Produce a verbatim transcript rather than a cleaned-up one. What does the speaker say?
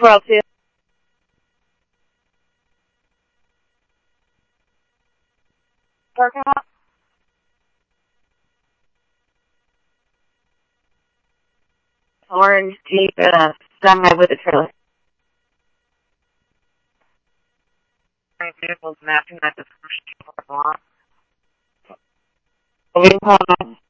Pro two. Parking lot. Orange Jeep, uh, semi with a trailer. Vehicles matching that description. What do you call that?